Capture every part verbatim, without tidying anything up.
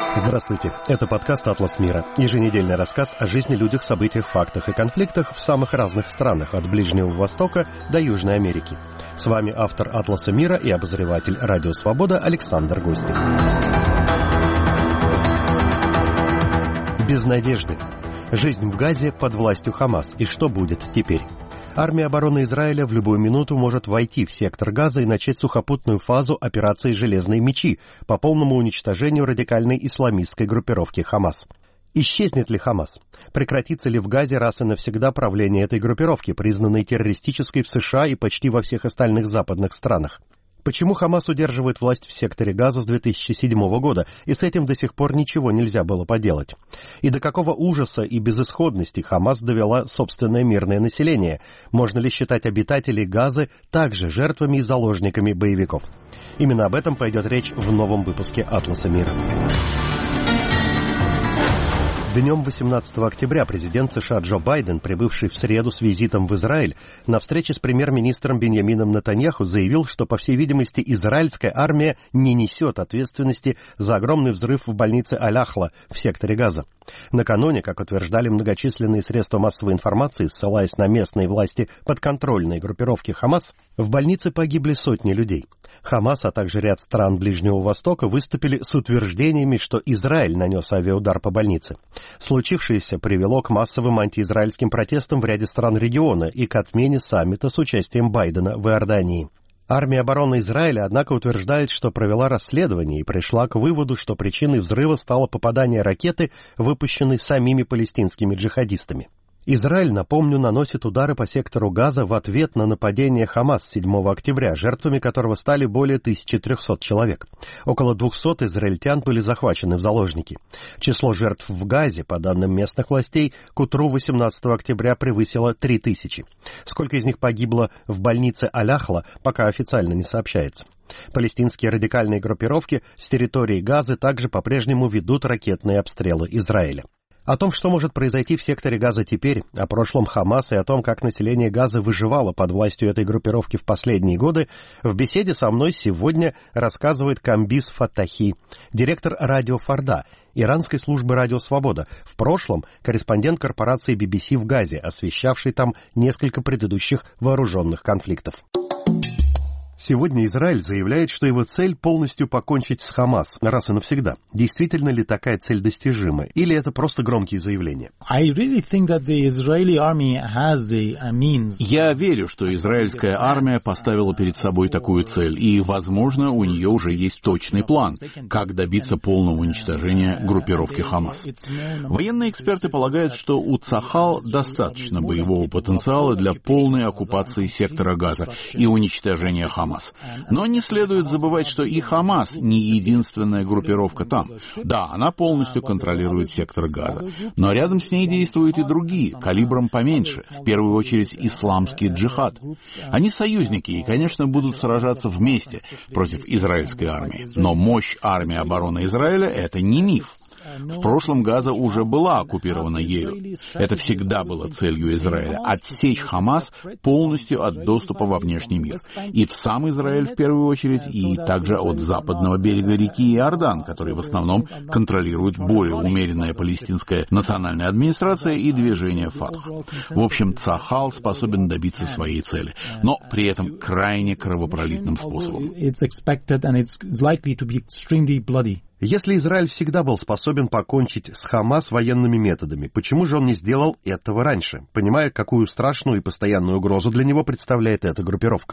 Здравствуйте, это подкаст «Атлас мира». Еженедельный рассказ о жизни, людях, событиях, фактах и конфликтах в самых разных странах, от Ближнего Востока до Южной Америки. С вами автор «Атласа мира» и обозреватель «Радио Свобода» Александр Гостев. Без надежды. Жизнь в Газе под властью Хамас. И что будет теперь? Армия обороны Израиля в любую минуту может войти в сектор Газа и начать сухопутную фазу операции «Железные мечи» по полному уничтожению радикальной исламистской группировки Хамас. Исчезнет ли Хамас? Прекратится ли в Газе раз и навсегда правление этой группировки, признанной террористической в США и почти во всех остальных западных странах? Почему Хамас удерживает власть в секторе Газа с две тысячи седьмого года, и с этим до сих пор ничего нельзя было поделать? И до какого ужаса и безысходности Хамас довела собственное мирное население? Можно ли считать обитателей Газы также жертвами и заложниками боевиков? Именно об этом пойдет речь в новом выпуске «Атласа мира». Днем восемнадцатого октября президент США Джо Байден, прибывший в среду с визитом в Израиль, на встрече с премьер-министром Биньямином Нетаньяху заявил, что, по всей видимости, израильская армия не несет ответственности за огромный взрыв в больнице Аль-Ахла в секторе Газа. Накануне, как утверждали многочисленные средства массовой информации, ссылаясь на местные власти подконтрольной группировки Хамас, в больнице погибли сотни людей. Хамас, а также ряд стран Ближнего Востока выступили с утверждениями, что Израиль нанес авиаудар по больнице. Случившееся привело к массовым антиизраильским протестам в ряде стран региона и к отмене саммита с участием Байдена в Иордании. Армия обороны Израиля, однако, утверждает, что провела расследование и пришла к выводу, что причиной взрыва стало попадание ракеты, выпущенной самими палестинскими джихадистами. Израиль, напомню, наносит удары по сектору Газа в ответ на нападение Хамас седьмого октября, жертвами которого стали более тысячи трехсот человек. Около двухсот израильтян были захвачены в заложники. Число жертв в Газе, по данным местных властей, к утру восемнадцатого октября превысило три тысячи. Сколько из них погибло в больнице Аль-Ахла, пока официально не сообщается. Палестинские радикальные группировки с территории Газы также по-прежнему ведут ракетные обстрелы Израиля. О том, что может произойти в секторе Газа теперь, о прошлом Хамаса и о том, как население Газа выживало под властью этой группировки в последние годы, в беседе со мной сегодня рассказывает Камбиз Фаттахи, директор радио Фарда, иранской службы «Радио Свобода», в прошлом корреспондент корпорации би би си в Газе, освещавший там несколько предыдущих вооруженных конфликтов. Сегодня Израиль заявляет, что его цель полностью покончить с Хамас раз и навсегда. Действительно ли такая цель достижима, или это просто громкие заявления? Я верю, что израильская армия поставила перед собой такую цель, и, возможно, у нее уже есть точный план, как добиться полного уничтожения группировки Хамас. Военные эксперты полагают, что у Цахал достаточно боевого потенциала для полной оккупации сектора Газа и уничтожения Хамас. Но не следует забывать, что и Хамас не единственная группировка там. Да, она полностью контролирует сектор Газа, но рядом с ней действуют и другие, калибром поменьше, в первую очередь исламский джихад. Они союзники и, конечно, будут сражаться вместе против израильской армии. Но мощь армии обороны Израиля — это не миф. В прошлом Газа уже была оккупирована ею. Это всегда было целью Израиля — отсечь Хамас полностью от доступа во внешний мир. И в сам Израиль в первую очередь, и также от западного берега реки Иордан, который в основном контролирует более умеренная палестинская национальная администрация и движение Фатх. В общем, Цахал способен добиться своей цели, но при этом крайне кровопролитным способом. Если Израиль всегда был способен покончить с Хамас военными методами, почему же он не сделал этого раньше, понимая, какую страшную и постоянную угрозу для него представляет эта группировка?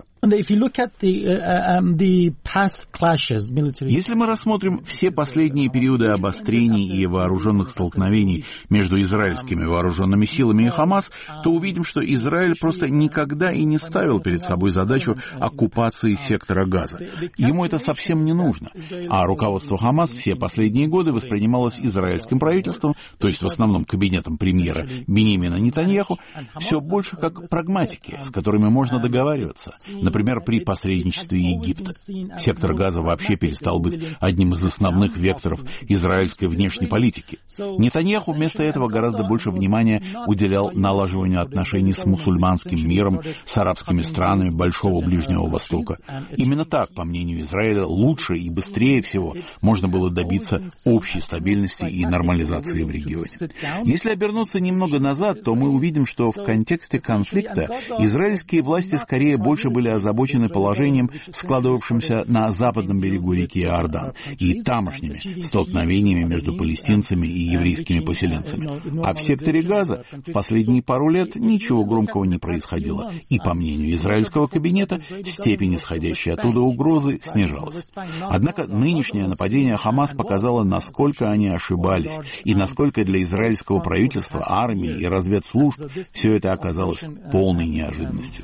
Если мы рассмотрим все последние периоды обострений и вооруженных столкновений между израильскими вооруженными силами и Хамас, то увидим, что Израиль просто никогда и не ставил перед собой задачу оккупации сектора Газа. Ему это совсем не нужно. А руководство Хамас все последние годы воспринималось израильским правительством, то есть в основном кабинетом премьера Биньямина Нетаньяху, все больше как прагматики, с которыми можно договариваться. Например, при посредничестве Египта. Сектор Газа вообще перестал быть одним из основных векторов израильской внешней политики. Нетаньяху вместо этого гораздо больше внимания уделял налаживанию отношений с мусульманским миром, с арабскими странами Большого Ближнего Востока. Именно так, по мнению Израиля, лучше и быстрее всего можно было позволит добиться общей стабильности и нормализации в регионе. Если обернуться немного назад, то мы увидим, что в контексте конфликта израильские власти скорее больше были озабочены положением, складывавшимся на западном берегу реки Иордан, и тамошними столкновениями между палестинцами и еврейскими поселенцами. А в секторе Газа в последние пару лет ничего громкого не происходило, и, по мнению израильского кабинета, степень исходящей оттуда угрозы снижалась. Однако нынешнее нападение Хамас показало, насколько они ошибались, и насколько для израильского правительства, армии и разведслужб все это оказалось полной неожиданностью.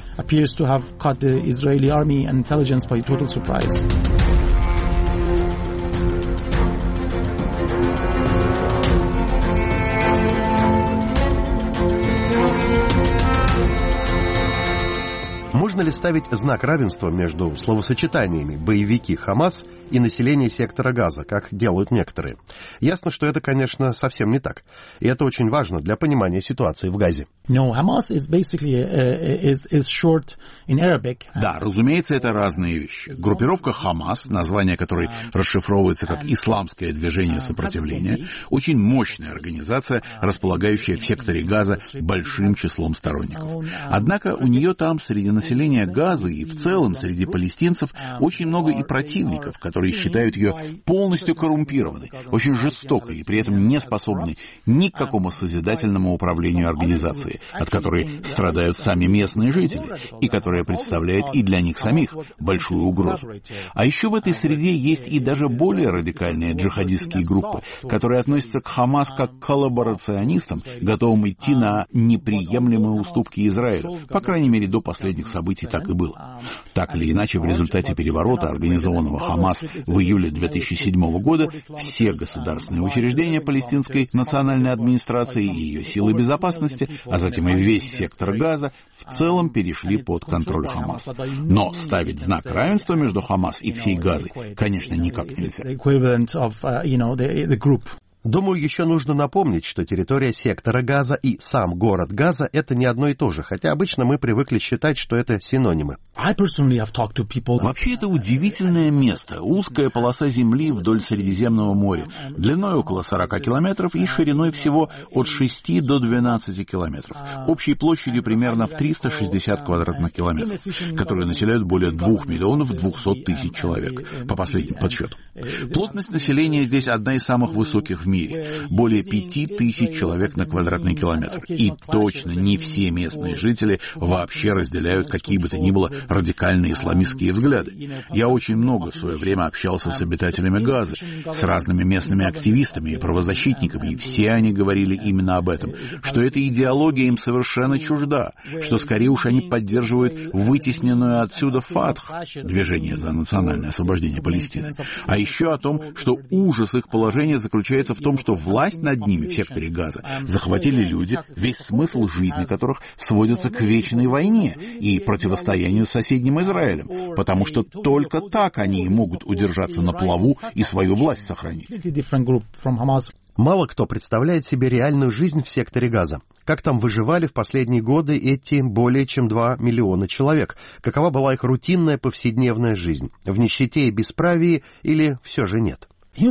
Можно ли ставить знак равенства между словосочетаниями «боевики Хамас» и население сектора Газа, как делают некоторые? Ясно, что это, конечно, совсем не так. И это очень важно для понимания ситуации в Газе. Да, разумеется, это разные вещи. Группировка Хамас, название которой расшифровывается как «Исламское движение сопротивления», очень мощная организация, располагающая в секторе Газа большим числом сторонников. Однако у нее там среди населения Газа и в целом среди палестинцев очень много и противников, которые считают ее полностью коррумпированной, очень жестокой и при этом не способной ни к какому созидательному управлению организацией, от которой страдают сами местные жители, и которая представляет и для них самих большую угрозу. А еще в этой среде есть и даже более радикальные джихадистские группы, которые относятся к Хамас как к коллаборационистам, готовым идти на неприемлемые уступки Израилю, по крайней мере до последних событий так и было. Так или иначе, в результате переворота, организованного Хамас в июле две тысячи седьмого года, все государственные учреждения палестинской национальной администрации и ее силы безопасности, а затем и весь сектор Газа, в целом перешли под контроль Хамас. Но ставить знак равенства между Хамас и всей Газой, конечно, никак нельзя. Думаю, еще нужно напомнить, что территория сектора Газа и сам город Газа — это не одно и то же, хотя обычно мы привыкли считать, что это синонимы. Вообще, это удивительное место. Узкая полоса земли вдоль Средиземного моря, длиной около сорок километров и шириной всего от шести до двенадцати километров, общей площадью примерно в триста шестьдесят квадратных километров, которые населяют более двух миллионов двухсот тысяч человек, по последним подсчетам. Плотность населения здесь одна из самых высоких в мире. мире, более пяти тысяч человек на квадратный километр. И точно не все местные жители вообще разделяют какие бы то ни было радикальные исламистские взгляды. Я очень много в свое время общался с обитателями Газы, с разными местными активистами и правозащитниками, и все они говорили именно об этом, что эта идеология им совершенно чужда, что скорее уж они поддерживают вытесненную отсюда ФАТХ, движение за национальное освобождение Палестины, а еще о том, что ужас их положения заключается в том, что власть над ними в секторе Газа захватили люди, весь смысл жизни которых сводится к вечной войне и противостоянию с соседним Израилем, потому что только так они и могут удержаться на плаву и свою власть сохранить. Мало кто представляет себе реальную жизнь в секторе Газа. Как там выживали в последние годы эти более чем два миллиона человек? Какова была их рутинная повседневная жизнь? В нищете и бесправии или все же нет? Все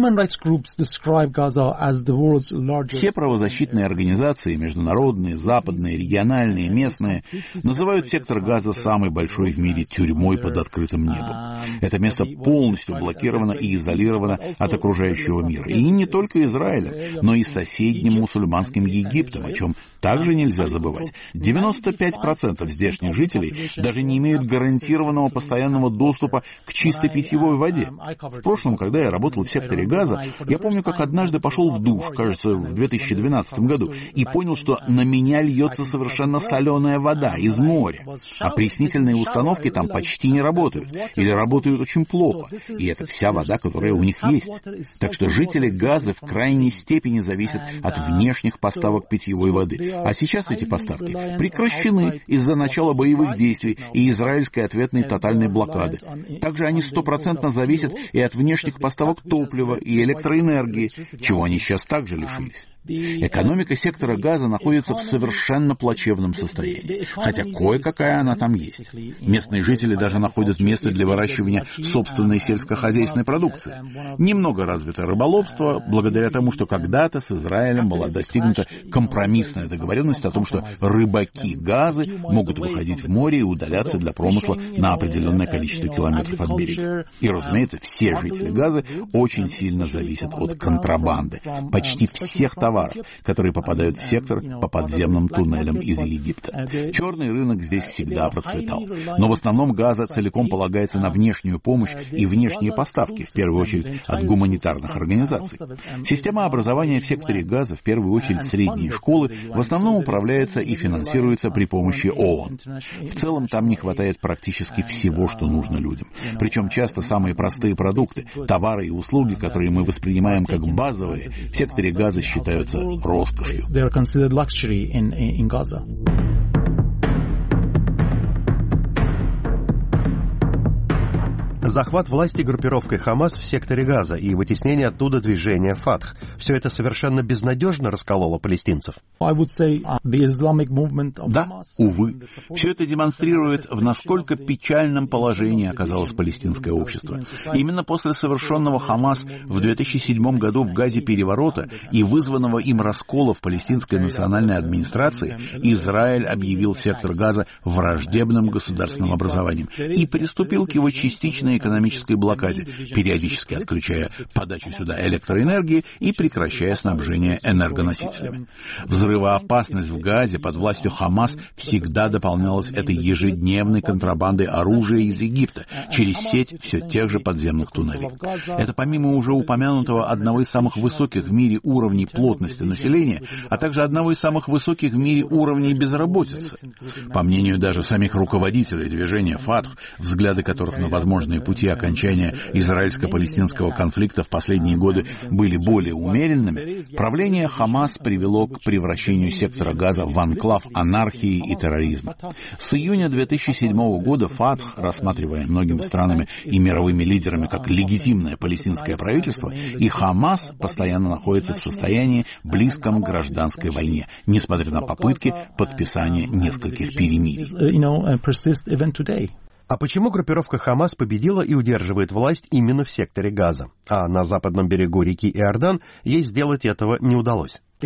правозащитные организации, международные, западные, региональные, местные, называют сектор Газа самой большой в мире тюрьмой под открытым небом. Это место полностью блокировано и изолировано от окружающего мира. И не только Израилем, но и соседним мусульманским Египтом, о чем также нельзя забывать. девяносто пять процентов здешних жителей даже не имеют гарантированного постоянного доступа к чистой питьевой воде. В прошлом, когда я работал в секторе Газа, я помню, как однажды пошел в душ, кажется, в две тысячи двенадцатом году, и понял, что на меня льется совершенно соленая вода из моря. Опреснительные установки там почти не работают, или работают очень плохо, и это вся вода, которая у них есть. Так что жители Газа в крайней степени зависят от внешних поставок питьевой воды. А сейчас эти поставки прекращены из-за начала боевых действий и израильской ответной тотальной блокады. Также они стопроцентно зависят и от внешних поставок топлива и электроэнергии, чего они сейчас также лишились. Экономика сектора Газа находится в совершенно плачевном состоянии, хотя кое-какая она там есть. Местные жители даже находят место для выращивания собственной сельскохозяйственной продукции. Немного развито рыболовство, благодаря тому, что когда-то с Израилем была достигнута компромиссная договоренность о том, что рыбаки Газы могут выходить в море и удаляться для промысла на определенное количество километров от берега. И, разумеется, все жители Газы очень сильно зависят от контрабанды. Почти всех товаров, которые попадают в сектор по подземным туннелям из Египта. Черный рынок здесь всегда процветал. Но в основном Газа целиком полагается на внешнюю помощь и внешние поставки, в первую очередь от гуманитарных организаций. Система образования в секторе Газа, в первую очередь средние школы, в основном управляется и финансируется при помощи ООН. В целом там не хватает практически всего, что нужно людям. Причем часто самые простые продукты, товары и услуги, которые мы воспринимаем как базовые, в секторе Газа считаются роскошью. Захват власти группировкой Хамас в секторе Газа и вытеснение оттуда движения Фатх – все это совершенно безнадежно раскололо палестинцев? Да, увы. Все это демонстрирует, в насколько печальном положении оказалось палестинское общество. Именно после совершенного Хамас в две тысячи седьмом году в Газе переворота и вызванного им раскола в палестинской национальной администрации, Израиль объявил сектор Газа враждебным государственным образованием и приступил к его частичной экономической блокаде, периодически отключая подачу сюда электроэнергии и прекращая снабжение энергоносителями. Взрывоопасность в Газе под властью Хамас всегда дополнялась этой ежедневной контрабандой оружия из Египта через сеть все тех же подземных туннелей. Это помимо уже упомянутого одного из самых высоких в мире уровней плотности населения, а также одного из самых высоких в мире уровней безработицы. По мнению даже самих руководителей движения Фатх, взгляды которых на возможные пути окончания израильско-палестинского конфликта в последние годы были более умеренными, правление Хамас привело к превращению сектора Газа в анклав анархии и терроризма. С июня две тысячи седьмого года Фатх, рассматривая многими странами и мировыми лидерами как легитимное палестинское правительство, и Хамас постоянно находятся в состоянии близком к гражданской войне, несмотря на попытки подписания нескольких перемирий. А почему группировка Хамас победила и удерживает власть именно в секторе Газа, а на западном берегу реки Иордан ей сделать этого не удалось? По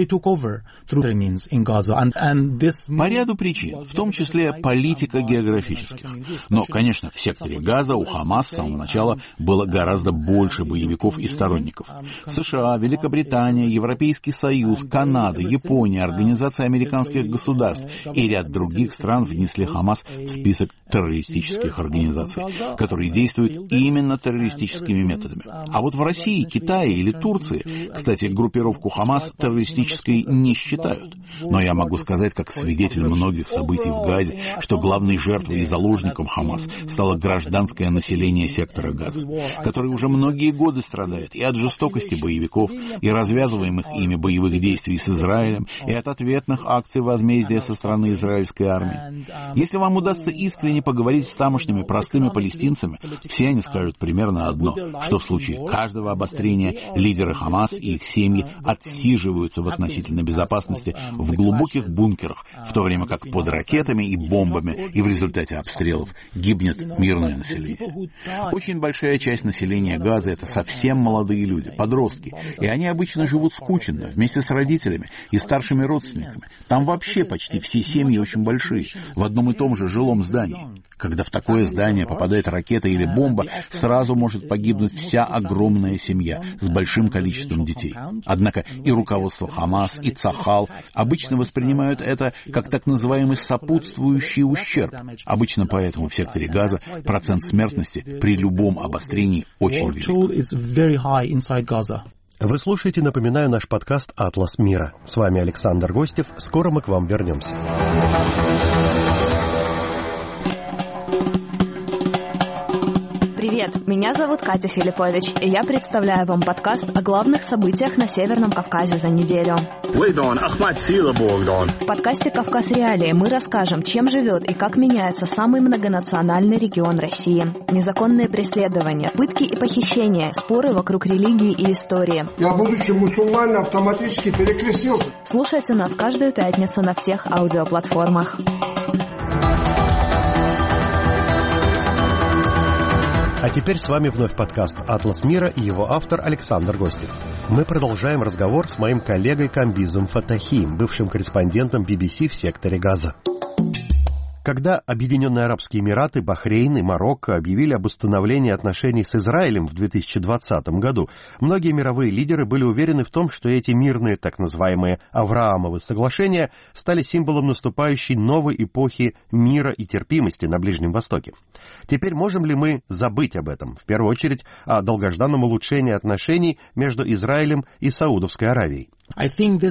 ряду причин, в том числе политико-географических. Но, конечно, в секторе Газа у Хамас с самого начала было гораздо больше боевиков и сторонников. США, Великобритания, Европейский Союз, Канада, Япония, Организация американских государств и ряд других стран внесли Хамас в список террористических организаций, которые действуют именно террористическими методами. А вот в России, Китае или Турции, кстати, группировку Хамас террористической не считают. Но я могу сказать, как свидетель многих событий в Газе, что главной жертвой и заложником Хамас стало гражданское население сектора Газа, которое уже многие годы страдает и от жестокости боевиков, и развязываемых ими боевых действий с Израилем, и от ответных акций возмездия со стороны израильской армии. Если вам удастся искренне поговорить с тамошними простыми палестинцами, все они скажут примерно одно, что в случае каждого обострения лидеры Хамас и их семьи отсиживают в относительной безопасности в глубоких бункерах, в то время как под ракетами и бомбами и в результате обстрелов гибнет мирное население. Очень большая часть населения Газа — это совсем молодые люди, подростки, и они обычно живут скученно, вместе с родителями и старшими родственниками. Там вообще почти все семьи очень большие, в одном и том же жилом здании. Когда в такое здание попадает ракета или бомба, сразу может погибнуть вся огромная семья с большим количеством детей. Однако и руководство Хамас, и Цахал обычно воспринимают это как так называемый сопутствующий ущерб. Обычно поэтому в секторе Газа процент смертности при любом обострении очень велик. Вы слушаете, напоминаю, наш подкаст «Атлас мира». С вами Александр Гостев. Скоро мы к вам вернемся. Привет! Привет, меня зовут Катя Филиппович, и я представляю вам подкаст о главных событиях на Северном Кавказе за неделю. В подкасте «Кавказ Реалии» мы расскажем, чем живет и как меняется самый многонациональный регион России. Незаконные преследования, пытки и похищения, споры вокруг религии и истории. Я, будучи мусульманином, автоматически перекрестился. Слушайте нас каждую пятницу на всех аудиоплатформах. А теперь с вами вновь подкаст «Атлас мира» и его автор Александр Гостев. Мы продолжаем разговор с моим коллегой Камбизом Фатахием, бывшим корреспондентом би би си в секторе Газа. Когда Объединенные Арабские Эмираты, Бахрейн и Марокко объявили об установлении отношений с Израилем в две тысячи двадцатом году, многие мировые лидеры были уверены в том, что эти мирные, так называемые Авраамовы соглашения стали символом наступающей новой эпохи мира и терпимости на Ближнем Востоке. Теперь можем ли мы забыть об этом? В первую очередь о долгожданном улучшении отношений между Израилем и Саудовской Аравией. К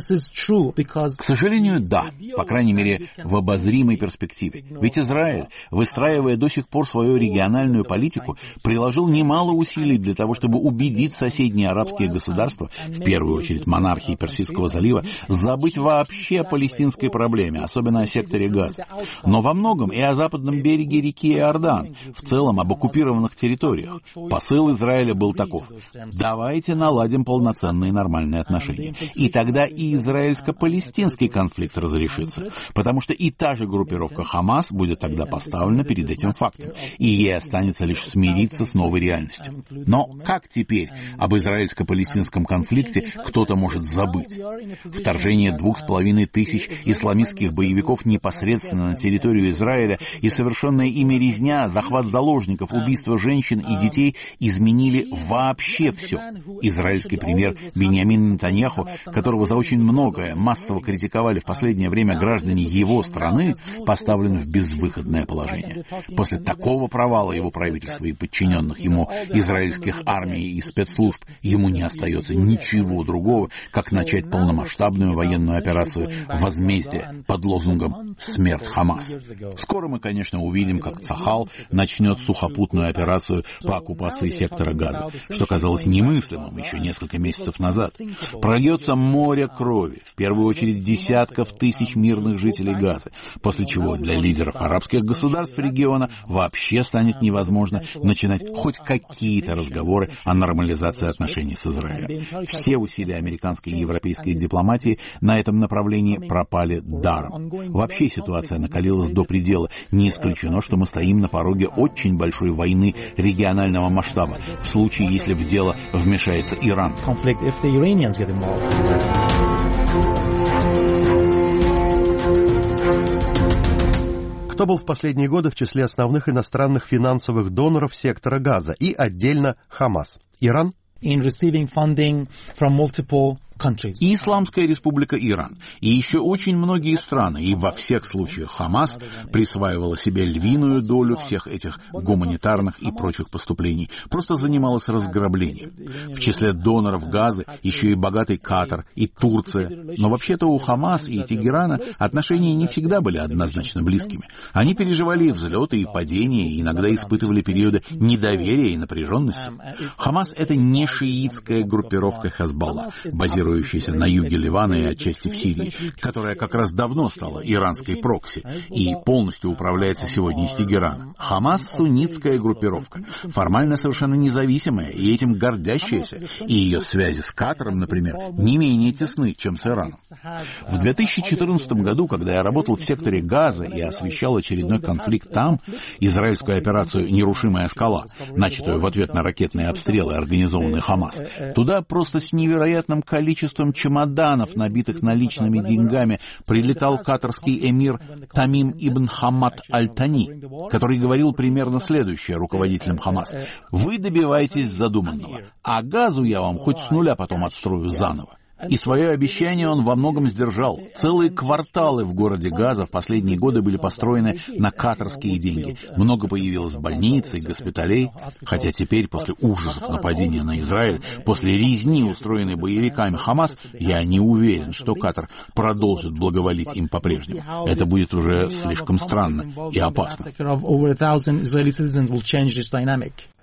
сожалению, да, по крайней мере, в обозримой перспективе. Ведь Израиль, выстраивая до сих пор свою региональную политику, приложил немало усилий для того, чтобы убедить соседние арабские государства, в первую очередь монархии Персидского залива, забыть вообще о палестинской проблеме, особенно о секторе Газа. Но во многом и о западном береге реки Иордан, в целом об оккупированных территориях. Посыл Израиля был таков: давайте наладим полноценные нормальные отношения. И тогда и израильско-палестинский конфликт разрешится, потому что и та же группировка Хамас будет тогда поставлена перед этим фактом, и ей останется лишь смириться с новой реальностью. Но как теперь об израильско-палестинском конфликте кто-то может забыть? Вторжение двух с половиной тысяч исламистских боевиков непосредственно на территорию Израиля и совершенная ими резня, захват заложников, убийство женщин и детей изменили вообще все. Израильский премьер Биньямин Нетаньяху, которого за очень многое массово критиковали в последнее время граждане его страны, поставлен в безвыходное положение. После такого провала его правительства и подчиненных ему израильских армий и спецслужб ему не остается ничего другого, как начать полномасштабную военную операцию возмездия под лозунгом «Смерть Хамас». Скоро мы, конечно, увидим, как Цахал начнет сухопутную операцию по оккупации сектора Газа, что казалось немыслимым еще несколько месяцев назад. Прольется море крови, в первую очередь десятков тысяч мирных жителей Газы, после чего для лидеров арабских государств региона вообще станет невозможно начинать хоть какие-то разговоры о нормализации отношений с Израилем. Все усилия американской и европейской дипломатии на этом направлении пропали даром. Вообще ситуация накалилась до предела. Не исключено, что мы стоим на пороге очень большой войны регионального масштаба, в случае, если в дело вмешается Иран. Кто был в последние годы в числе основных иностранных финансовых доноров сектора Газа и отдельно Хамас? Иран? И Исламская республика Иран, и еще очень многие страны, и во всех случаях Хамас присваивала себе львиную долю всех этих гуманитарных и прочих поступлений, просто занималась разграблением. В числе доноров Газы еще и богатый Катар, и Турция, но вообще-то у Хамас и Тегерана отношения не всегда были однозначно близкими. Они переживали и взлеты, и падения, и иногда испытывали периоды недоверия и напряженности. Хамас — это не шиитская группировка Хезболла, базирующаяся на юге Ливана и отчасти в Сирии, которая как раз давно стала иранской прокси и полностью управляется сегодня из Тегерана. Хамас — суннитская группировка, формально совершенно независимая и этим гордящаяся, и ее связи с Катаром, например, не менее тесны, чем с Ираном. В две тысячи четырнадцатом году, когда я работал в секторе Газа и освещал очередной конфликт там, израильскую операцию «Нерушимая скала», начатую в ответ на ракетные обстрелы, организованные Хамас, туда просто с невероятным количеством количеством чемоданов, набитых наличными деньгами, прилетал катарский эмир Тамим ибн Хамад аль-Тани, который говорил примерно следующее руководителям Хамас: «Вы добиваетесь задуманного, а Газу я вам хоть с нуля потом отстрою заново». И свое обещание он во многом сдержал. Целые кварталы в городе Газа в последние годы были построены на катарские деньги. Много появилось больниц и госпиталей. Хотя теперь, после ужасов нападения на Израиль, после резни, устроенной боевиками Хамас, я не уверен, что Катар продолжит благоволить им по-прежнему. Это будет уже слишком странно и опасно.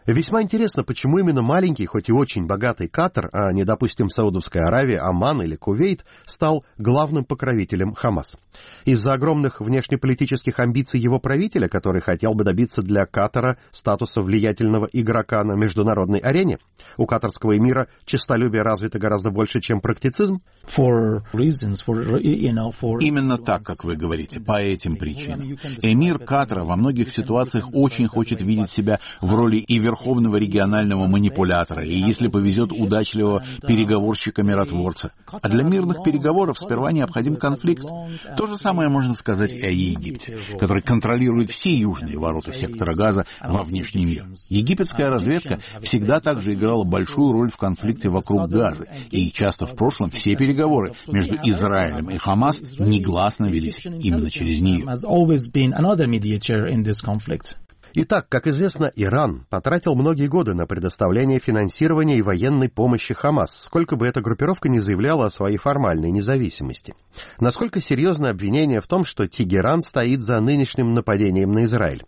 Весьма интересно, почему именно маленький, хоть и очень богатый Катар, а не, допустим, Саудовская Аравия, Оман или Кувейт, стал главным покровителем Хамас. Из-за огромных внешнеполитических амбиций его правителя, который хотел бы добиться для Катара статуса влиятельного игрока на международной арене? У катарского эмира честолюбие развито гораздо больше, чем практицизм? For reasons, for, you know, for... Именно так, как вы говорите, по этим причинам. Эмир Катара во многих ситуациях очень хочет видеть себя в роли и верховного регионального манипулятора, и, если повезет, удачливого переговорщика-миротворца. А для мирных переговоров сперва необходим конфликт. То же самое можно сказать и о Египте, который контролирует все южные ворота сектора Газа во внешний мир. Египетская разведка всегда также играла большую роль в конфликте вокруг Газы, и часто в прошлом все переговоры между Израилем и Хамас негласно велись именно через нее. Итак, как известно, Иран потратил многие годы на предоставление финансирования и военной помощи Хамас, сколько бы эта группировка ни заявляла о своей формальной независимости. Насколько серьезно обвинение в том, что Тегеран стоит за нынешним нападением на Израиль?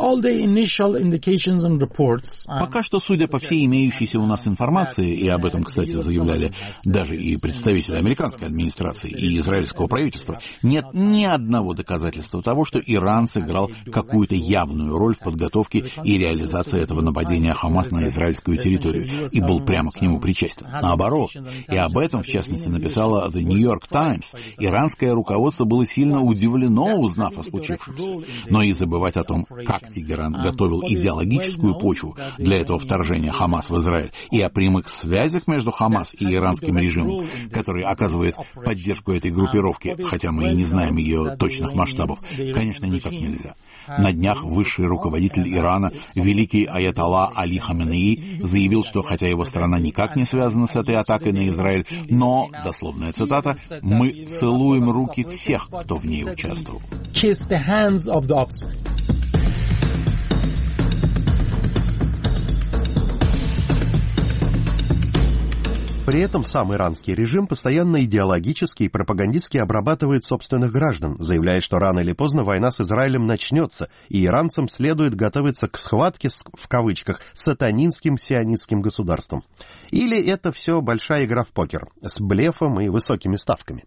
Пока что, судя по всей имеющейся у нас информации, и об этом, кстати, заявляли даже и представители американской администрации и израильского правительства, нет ни одного доказательства того, что Иран сыграл какую-то явную роль в подготовке и реализации этого нападения Хамас на израильскую территорию и был прямо к нему причастен. Наоборот, и об этом, в частности, написала The New York Times, иранское руководство было сильно удивлено, узнав о случившемся. Но и забывать о том, как Тегеран готовил идеологическую почву для этого вторжения Хамас в Израиль, и о прямых связях между Хамас и иранским режимом, который оказывает поддержку этой группировке, хотя мы и не знаем ее точных масштабов, конечно, никак нельзя. На днях высший руководитель Ирана, великий аятолла Али Хаменеи, заявил, что хотя его страна никак не связана с этой атакой на Израиль, но, дословная цитата, «мы целуем руки всех, кто в ней участвовал». При этом сам иранский режим постоянно идеологически и пропагандистски обрабатывает собственных граждан, заявляя, что рано или поздно война с Израилем начнется, и иранцам следует готовиться к схватке, в кавычках, с сатанинским сионистским государством. Или это все большая игра в покер, с блефом и высокими ставками?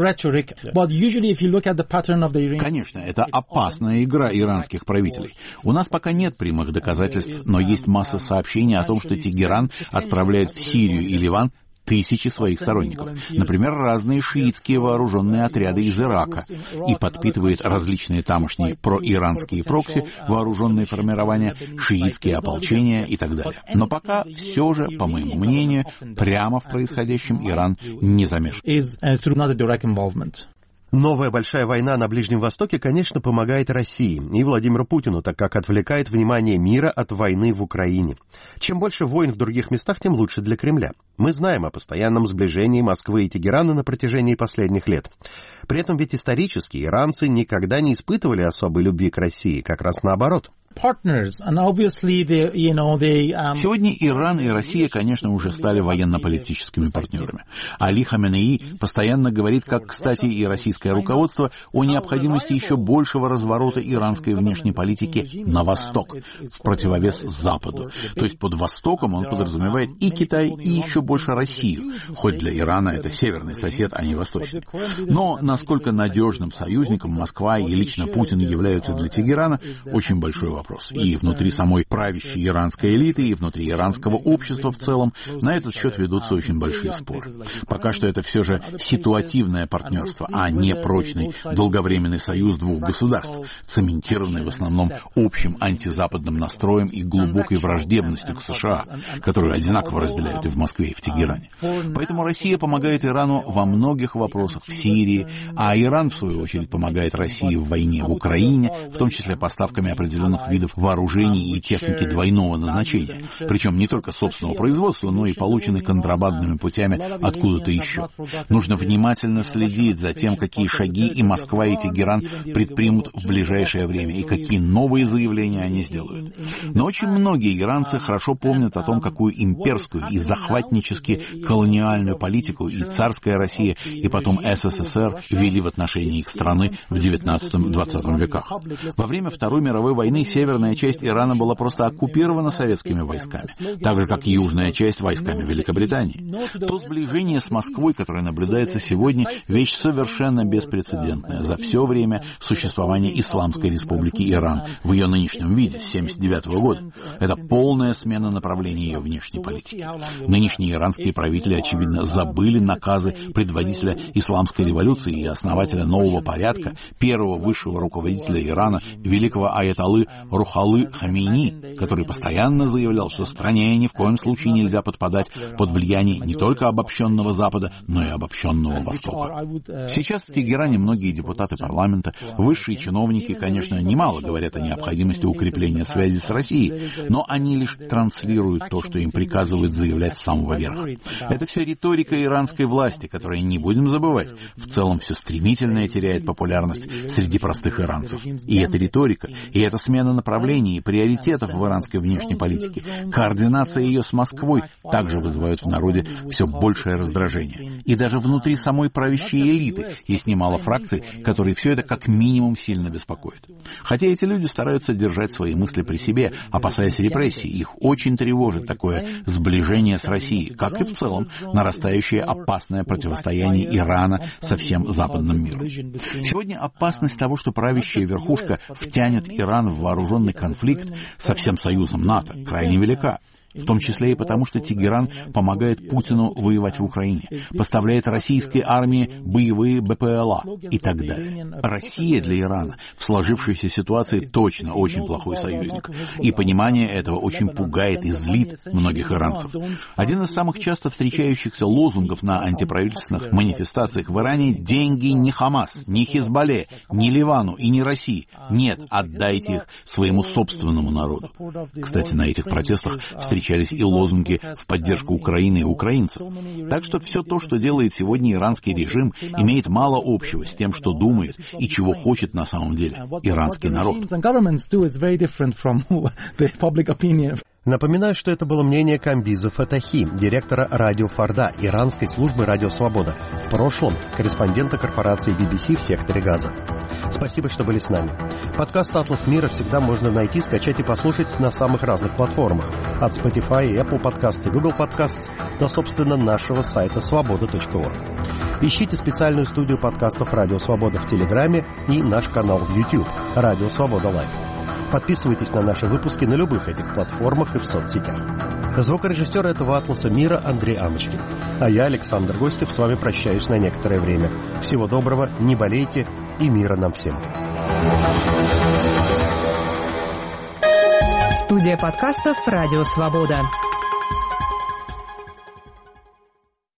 Конечно, это опасная игра иранских правителей. У нас пока нет прямых доказательств, но есть масса сообщений о том, что Тегеран отправляет в Сирию и Ливан тысячи своих сторонников, например, разные шиитские вооруженные отряды из Ирака, и подпитывает различные тамошние проиранские прокси, вооруженные формирования, шиитские ополчения и так далее. Но пока все же, по моему мнению, прямо в происходящем Иран не замешан. Новая большая война на Ближнем Востоке, конечно, помогает России и Владимиру Путину, так как отвлекает внимание мира от войны в Украине. Чем больше войн в других местах, тем лучше для Кремля. Мы знаем о постоянном сближении Москвы и Тегерана на протяжении последних лет. При этом ведь исторически иранцы никогда не испытывали особой любви к России, как раз наоборот. Сегодня Иран и Россия, конечно, уже стали военно-политическими партнерами. Али Хаменеи постоянно говорит, как, кстати, и российское руководство, о необходимости еще большего разворота иранской внешней политики на восток, в противовес Западу. То есть под Востоком он подразумевает и Китай, и еще больше Россию, хоть для Ирана это северный сосед, а не восточный. Но насколько надежным союзником Москва и лично Путин являются для Тегерана, очень большой вопрос. Вопрос. И внутри самой правящей иранской элиты, и внутри иранского общества в целом на этот счет ведутся очень большие споры. Пока что это все же ситуативное партнерство, а не прочный долговременный союз двух государств, цементированный в основном общим антизападным настроем и глубокой враждебностью к США, которую одинаково разделяют и в Москве, и в Тегеране. Поэтому Россия помогает Ирану во многих вопросах в Сирии, а Иран, в свою очередь, помогает России в войне в Украине, в том числе поставками определенных видов вооружений и техники двойного назначения, причем не только собственного производства, но и полученной контрабандными путями откуда-то еще. Нужно внимательно следить за тем, какие шаги и Москва, и Тегеран предпримут в ближайшее время, и какие новые заявления они сделают. Но очень многие иранцы хорошо помнят о том, какую имперскую и захватнически колониальную политику и царская Россия, и потом СССР вели в отношении их страны в девятнадцатом-двадцатом веках. Во время Второй мировой войны северная часть Ирана была просто оккупирована советскими войсками, так же, как и южная часть войсками Великобритании. То сближение с Москвой, которое наблюдается сегодня, вещь совершенно беспрецедентная за все время существования Исламской Республики Иран в ее нынешнем виде с тысяча девятьсот семьдесят девятого года. Это полная смена направления ее внешней политики. Нынешние иранские правители, очевидно, забыли наказы предводителя исламской революции и основателя нового порядка, первого высшего руководителя Ирана, великого аятоллы Рухалы Хамейни, который постоянно заявлял, что стране ни в коем случае нельзя подпадать под влияние не только обобщенного Запада, но и обобщенного Востока. Сейчас в Тегеране многие депутаты парламента, высшие чиновники, конечно, немало говорят о необходимости укрепления связи с Россией, но они лишь транслируют то, что им приказывают заявлять с самого верха. Это все риторика иранской власти, которая, не будем забывать, в целом все стремительно теряет популярность среди простых иранцев. И эта риторика, и эта смена направлений и приоритетов в иранской внешней политике, координация ее с Москвой также вызывают в народе все большее раздражение. И даже внутри самой правящей элиты есть немало фракций, которые все это как минимум сильно беспокоят. Хотя эти люди стараются держать свои мысли при себе, опасаясь репрессий, их очень тревожит такое сближение с Россией, как и в целом нарастающее опасное противостояние Ирана со всем западным миром. Сегодня опасность того, что правящая верхушка втянет Иран в вооруженный конфликт со всем союзом НАТО, крайне велика. В том числе и потому, что Тегеран помогает Путину воевать в Украине, поставляет российской армии боевые БПЛА и так далее. Россия для Ирана в сложившейся ситуации точно очень плохой союзник. И понимание этого очень пугает и злит многих иранцев. Один из самых часто встречающихся лозунгов на антиправительственных манифестациях в Иране — «Деньги не Хамас, не Хизбалле, не Ливану и не России. Нет, отдайте их своему собственному народу». Кстати, на этих протестах встречаются встречались и лозунги в поддержку Украины и украинцев. Так что все то, что делает сегодня иранский режим, имеет мало общего с тем, что думает и чего хочет на самом деле иранский народ. Напоминаю, что это было мнение Камбиза Фатахи, директора радио Фарда, иранской службы «Радио Свобода», в прошлом корреспондента корпорации би би си в секторе Газа. Спасибо, что были с нами. Подкаст «Атлас мира» всегда можно найти, скачать и послушать на самых разных платформах. От Spotify, Apple Podcasts и Google Podcasts до, собственно, нашего сайта свобода точка орг. Ищите специальную студию подкастов «Радио Свобода» в Телеграме и наш канал в YouTube «Радио Свобода Лайв». Подписывайтесь на наши выпуски на любых этих платформах и в соцсетях. Звукорежиссер этого «Атласа мира» Андрей Амочкин. А я, Александр Гостев, с вами прощаюсь на некоторое время. Всего доброго, не болейте и мира нам всем. Студия подкастов «Радио Свобода».